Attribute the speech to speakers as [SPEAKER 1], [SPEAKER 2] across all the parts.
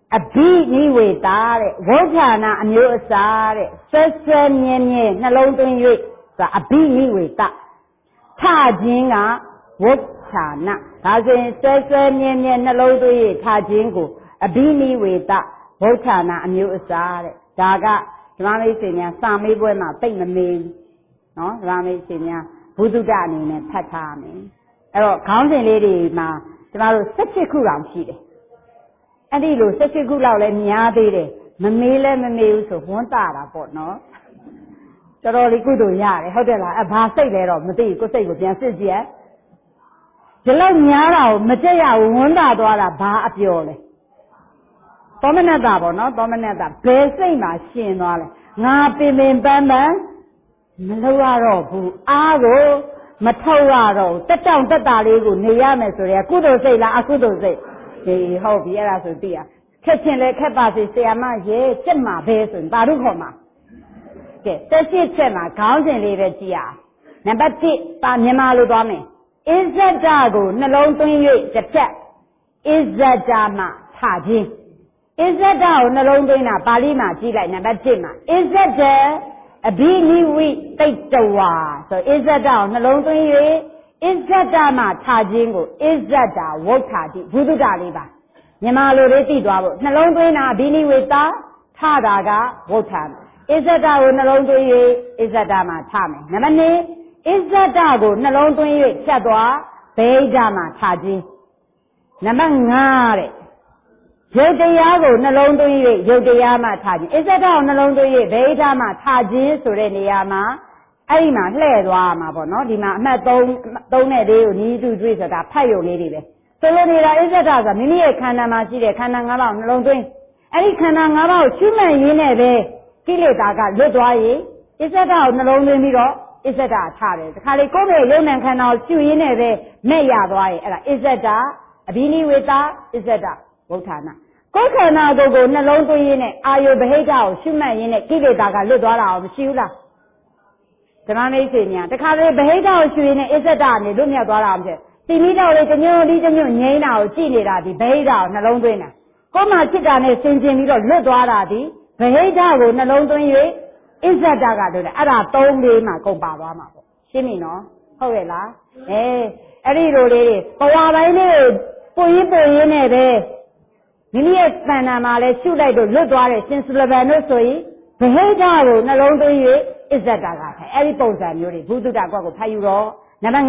[SPEAKER 1] အဘိနိဝေတာတဲ့ဝဋ္ဌာဏအမျိုးအစားတဲ့ဆွဲဆွဲမြဲမြဲနှလုံးသွင်း၍ဆိုတာအဘိနိဝေတထခြင်းကဝဋ္ဌာဏဒါဆိုရင်ဆွဲဆွဲမြဲမြဲနှလုံးသွင်း၍ထခြင်းကိုအဘိနိဝေတဝဋ္ဌာဏအမျိုးအစားတဲ့ဒါကဓမ္မမိတ်ဆွေများစာမေးပွဲမှာသိမ့်မမေးနော်ဓမ္မမိတ်ဆွေများဘုဒ္ဓတအနေနဲ့ဖတ်ထားမယ်အဲ့တော့ခေါင်းစဉ်လေးတွေမှာကျမတို့17ခုတောင်ရှိတယ်အဲ့ဒီလို17ခုလောက်လည်းများသေးတယ်မမေးလဲမမေးဘူးဆိုဝန်းတာတာပေါ့နော်တော်တော်လေးကုသိုလ်ရတယ်ဟုတ်တယ်လားဘာစိတ်လဲတော့မသိဘူးကိုယ်စိတ်ကိုပြန်စစ်ကြည့်ဒီလောက်များတာကိုမကြက်ရဘူးဝန်းတာသွားတာဘာအပြောလဲသောမနတပေါ့နော်သောမနတဘယ်စိတ်မှာရှင်သွားလဲငါပင်ပင်ပန်းပန်းမလုပ်ရတော့ဘူးအားကိုမထုတ်ရတော့တက်တောင့်တက်တာလေးကိုနေရမယ်ဆိုရဲကုသိုလ်စိတ်လားအကုသိုလ်စိတ်ဒီဟုတ်ပြီအဲ့ဒါဆိုသိရခက်ချင်းလဲခက်ပါစေဆရာမရဲစက်မှာပဲဆိုရင်ဘာလို့ခေါ်မှာကဲတက်ရှိချက်မှာခေါင်းစဉ်လေးပဲကြည့်ရနံပါတ်1ပါမြန်မာလိုသွားမယ်အစ္ဆဒကိုနှလုံးသွင်း၍တစ်ဖြတ်အစ္ဆဒမှထခြင်းအစ္ဆဒကိုနှလုံးသွင်းတာပါဠိမှာကြည့်လိုက်နံပါတ်1မှာအစ္ဆဒအဘိနိဝိတိတ်တဝါဆိုအစ္ဆဒကိုနှလုံးသွင်း၍အစ္ဆဒမှထခြင်းကိုအစ္ဆဒဝဋ္ဌာတိဘုဒ္ဓတာလေးပါမြန်မာလိုလေးသိသွားဖို့နှလုံးသွင်းတာအဘိနိဝေတာထတာကဝဋ္ဌာအစ္ဆဒကိုနှလုံးသွင်း၍အစ္ဆဒမှထမယ်နံပါတ်2အစ္ဆဒကိုနှလုံးသွင်း၍ဖြတ်သွားဗေဒမှထခြင်းနံပါတ်5တဲ့ရုပ်တရားကိုနှလုံးသွင်း၍ရုပ်တရားမှထခြင်းအစ္ဆဒကိုနှလုံးသွင်း၍ဗေဒမှထခြင်းဆိုတဲ့နေရာမှာအဲ့ဒီမှာလှည့်သွားမှာပေါ့နော်ဒီမှာအမှတ်3နဲ့လေးကိုနီးတူးတွေ့ဆိုတာဖတ်ရုံလေးတွေပဲဆိုလိုနေတာအစ္ဆဒဆိုတာမိမိရဲ့ခန္ဓာမှာရှိတဲ့ခန္ဓာ၅ပါးကိုနှလုံးသွင်းအဲ့ဒီခန္ဓာ၅ပါးကိုရှုမှတ်ရင်းနဲ့ပဲကိလေသာကလွတ်သွားရင်အစ္ဆဒကိုနှလုံးသွင်းပြီးတော့အစ္ဆဒထားတယ်တခါလေကိုယ့်ရဲ့ယုံနာခန္ဓာကိုရှုရင်းနဲ့ပဲမဲ့ရသွားရင်အဲ့ဒါအစ္ဆဒအဘိနိဝေတာအစ္ဆဒဝဋ္ဌာဏကိုယ်ခန္ဓာကိုနှလုံးသွင်းရင်းနဲ့အာယုဗဟိတကိုရှုမှတ်ရင်းနဲ့ကိလေသာကလွတ်သွားတာအောင်မရှိဘူးလားဓမ္မမိတ်ဆွေများတခါလေဗဟိတကိုရှုရင်းနဲ့အစ္ဆဒနဲ့လွတ်မြောက်သွားတာအောင်ဖြစ်တိမိတော့လေတညွန့်ဒီတညွန့်ငိမ့်တာကိုကြည့်နေတာဒီဗဟိတကိုနှလုံးသွင်းတာကိုယ်မှာจิตတာနဲ့ဆင်ခြင်ပြီးတော့လွတ်သွားတာဒီဗဟိတကိုနှလုံးသွင်း၍အစ္ဆဒကတို့တယ်အဲ့ဒါ3-4မှာကုန်ပါသွားမှာပေါ့ရှင်းပြီနော်ဟုတ်ရဲ့လားအဲ့ဒီလိုလေးဘဝပိုင်းလေးပို့ရင်းနဲ့ပဲမိမိရဲ့သဏ္ဍာန်မှာလဲရှုလိုက်တော့လွတ်သွားတဲ့ရှင်စလဗန်တို့ဆိုရင်ဗဟိတကိုနှလုံးသွင်း၍အစ္ဆဒကထိုင်အဲ့ဒီပုံစံမျိုးတွေဘုဒ္ဓတာကွက်ကိုဖတ်ယူတော့နံပါတ်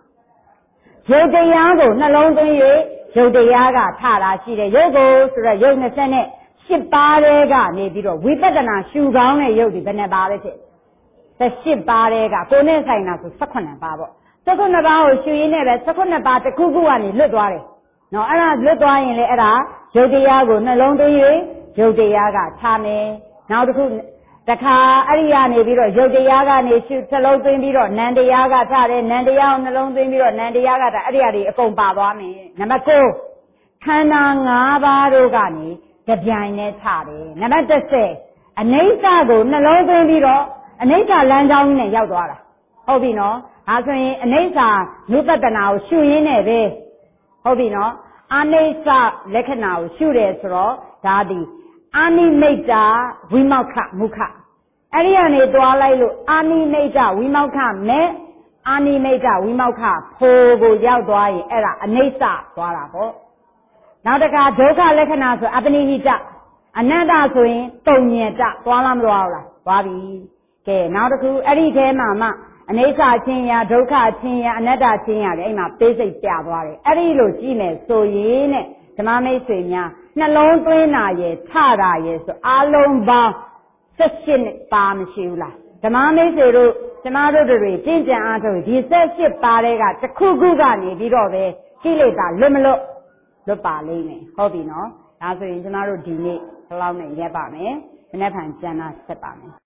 [SPEAKER 1] 5ရုပ်တရားကိုနှလုံးသွင်း၍ရုပ်တရားကထတာရှိတယ်ရုပ်ကိုဆိုတော့ရုပ်28ပါးတဲ့ကနေပြီးတော့ဝိပဿနာရှုကောင်းတဲ့ရုပ်ဒီဘယ်နှပါလဲဖြစ်18ပါးတဲ့ကကိုယ်နဲ့ဆိုင်တာဆို18ပါးပေါ့18ပါးကိုရှုရင်းနဲ့ပဲ18ပါးတစ်ခုခုကနေလွတ်သွားတယ်နော်အဲ့ဒါလွတ်သွားရင်လေအဲ့ဒါရုပ်တရားကိုနှလုံးသွင်း၍ရုပ်တရားကထားမယ်နောက်တစ်ခုတခါအဲ့ဒီကနေပြီးတော့ရုပ်တရားကနေရှုနှလုံးသွင်းပြီးတော့နံတရားကထားတယ်နံတရားကိုနှလုံးသွင်းပြီးတော့နံတရားကထားအဲ့ဒီအရာတွေအကုန်ပါသွားမယ်နံပါတ်9ခန္ဓာ5ပါးတို့ကနေကြပြိုင်နဲ့ထားတယ်နံပါတ်10အနိစ္စကိုနှလုံးသွင်းပြီးတော့အနိစ္စလမ်းကြောင်းနဲ့ရောက်သွားတာဟုတ်ပြီနော်ဒါဆိုရင်အနိစ္စနုပတနာကိုရှုရင်းနဲ့ပဲဟုတ်ပြီနော်အနိစ္စလက္ခဏာကိုရှုတယ်ဆိုတော့ဒါဒီအာနိမိတ်တာဝိမောက္ခမုခအဲ့ဒီကနေတွားလိုက်လို့အာနိမိတ်တာဝိမောက္ခမဲ့အာနိမိတ်တာဝိမောက္ခဖိုးကိုရောက်သွားရင်အဲ့ဒါအနိစ္စသွားတာပေါ့နောက်တခါဒုက္ခလက္ခဏာဆိုအပနိဟိတအနတ္တဆိုရင်တုံညံတသွားလားမသွားဘူးလားသွားပြီကဲနောက်တစ်ခုအဲ့ဒီထဲမှာမှအနိစ္စချင်းရာဒုက္ခချင်းရာအနတ္တချင်းရာလေအဲ့မှာပေးစိတ်ပြသွားတယ်အဲ့ဒီလိုကြည့်မယ်ဆိုရင်တဲ့ဓမ္မမိတ်ဆွေများနှလုံးသွင်းတာရဲ့ထတာရဲ့ဆိုအလုံးပေါင်း18ပါမရှိဘူးလားဓမ္မမိတ်ဆွေတို့ကျမတို့တွေကျင့်ကြံအားထုတ်ဒီ18ပါးတွေကတစ်ခုခုကနေပြီးတော့ပဲကိလေသာလွတ်မလွတ်ပါလိမ့်မယ်ဟုတ်ပြီနော်ဒါဆိုရင်ကျမတို့ဒီနေ့ဘယ်လောက်နဲ့ရက်ပါမယ်မနေ့ကကျန်တာဆက်ပါမယ်